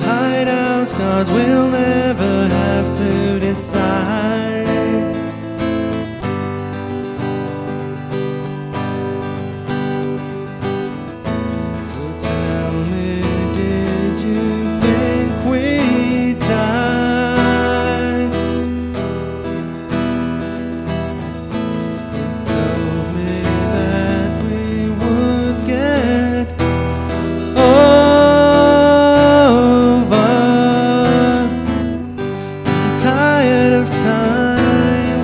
hide our scars, we'll never have to decide. So tell me, did you think we died? You told me that we would get over. I'm tired of time.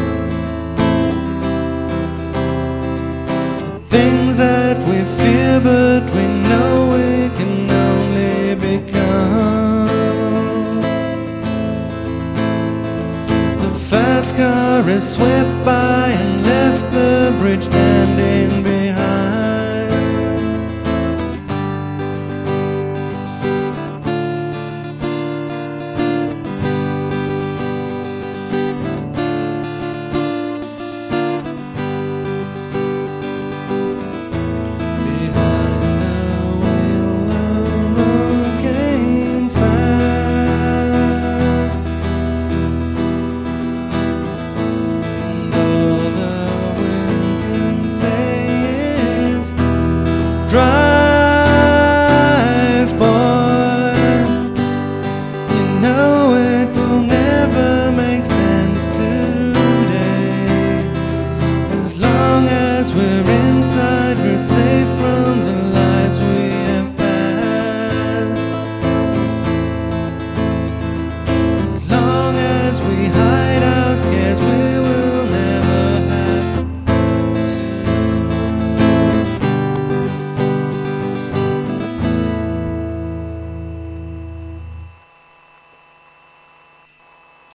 Things that we fear, but we know we can only become. The fast car has swept by and left the bridge standing behind.